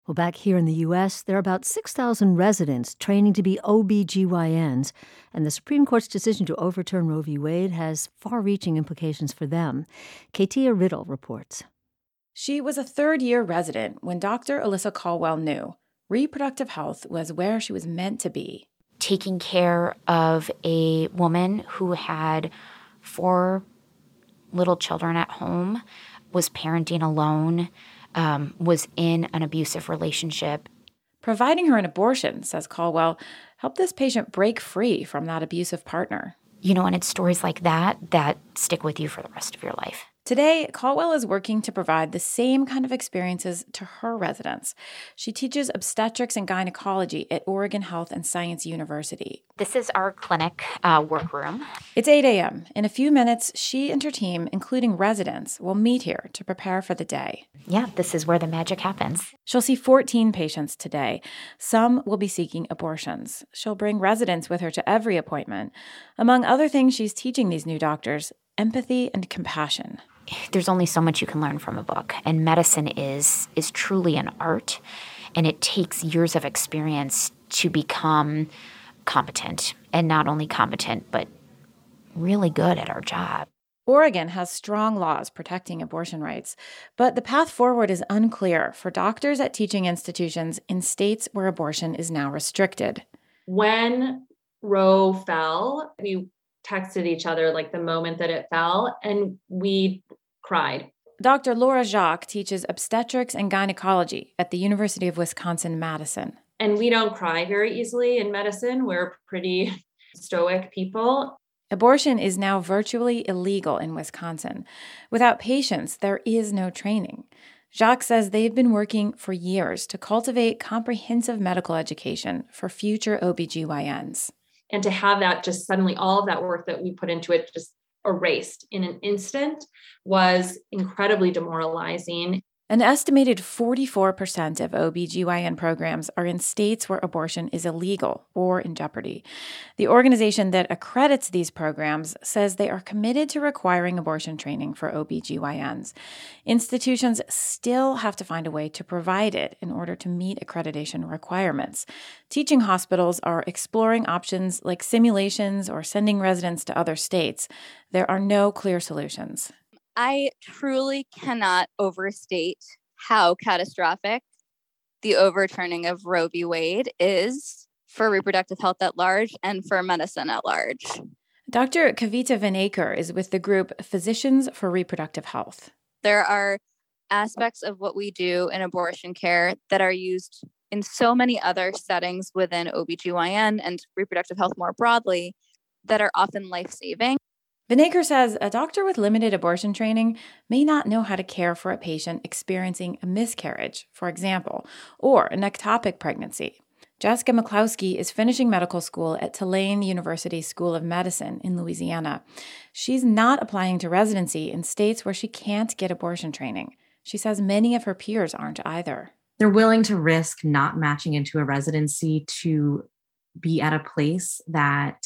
Well, back here in the U.S., there are about 6,000 residents training to be OBGYNs, and the Supreme Court's decision to overturn Roe v. Wade has far-reaching implications for them. Katia Riddle reports. She was a third-year resident when Dr. Alyssa Caldwell knew reproductive health was where she was meant to be. Taking care of a woman who had 4 little children at home, was parenting alone, was in an abusive relationship. Providing her an abortion, says Caldwell, helped this patient break free from that abusive partner. And it's stories like that stick with you for the rest of your life. Today, Caldwell is working to provide the same kind of experiences to her residents. She teaches obstetrics and gynecology at Oregon Health and Science University. This is our clinic workroom. It's 8 a.m. In a few minutes, she and her team, including residents, will meet here to prepare for the day. Yeah, this is where the magic happens. She'll see 14 patients today. Some will be seeking abortions. She'll bring residents with her to every appointment. Among other things she's teaching these new doctors, empathy and compassion. There's only so much you can learn from a book, and medicine is truly an art, and it takes years of experience to become competent, and not only competent, but really good at our job. Oregon has strong laws protecting abortion rights, but the path forward is unclear for doctors at teaching institutions in states where abortion is now restricted. When Roe fell, we texted each other like the moment that it fell, and we cried. Dr. Laura Jacques teaches obstetrics and gynecology at the University of Wisconsin-Madison. And we don't cry very easily in medicine. We're pretty stoic people. Abortion is now virtually illegal in Wisconsin. Without patients, there is no training. Jacques says they've been working for years to cultivate comprehensive medical education for future OBGYNs. And to have that just suddenly, all of that work that we put into it just erased in an instant was incredibly demoralizing. An estimated 44% of OBGYN programs are in states where abortion is illegal or in jeopardy. The organization that accredits these programs says they are committed to requiring abortion training for OBGYNs. Institutions still have to find a way to provide it in order to meet accreditation requirements. Teaching hospitals are exploring options like simulations or sending residents to other states. There are no clear solutions. I truly cannot overstate how catastrophic the overturning of Roe v. Wade is for reproductive health at large and for medicine at large. Dr. Kavita Vinaykur is with the group Physicians for Reproductive Health. There are aspects of what we do in abortion care that are used in so many other settings within OBGYN and reproductive health more broadly that are often life-saving. Vinaykur says a doctor with limited abortion training may not know how to care for a patient experiencing a miscarriage, for example, or an ectopic pregnancy. Jessica McCloskey is finishing medical school at Tulane University School of Medicine in Louisiana. She's not applying to residency in states where she can't get abortion training. She says many of her peers aren't either. They're willing to risk not matching into a residency to be at a place that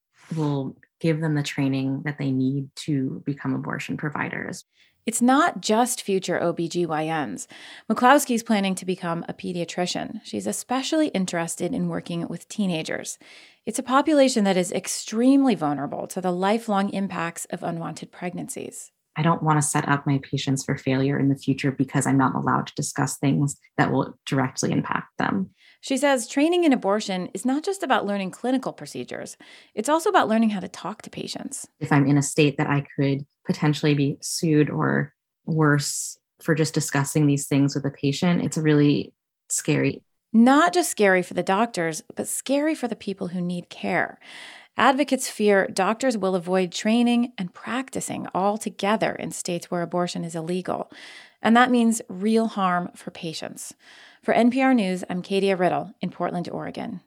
will give them the training that they need to become abortion providers. It's not just future OBGYNs. McCloskey's planning to become a pediatrician. She's especially interested in working with teenagers. It's a population that is extremely vulnerable to the lifelong impacts of unwanted pregnancies. I don't want to set up my patients for failure in the future because I'm not allowed to discuss things that will directly impact them. She says training in abortion is not just about learning clinical procedures. It's also about learning how to talk to patients. If I'm in a state that I could potentially be sued or worse for just discussing these things with a patient, it's really scary. Not just scary for the doctors, but scary for the people who need care. Advocates fear doctors will avoid training and practicing altogether in states where abortion is illegal. And that means real harm for patients. For NPR News, I'm Katia Riddle in Portland, Oregon.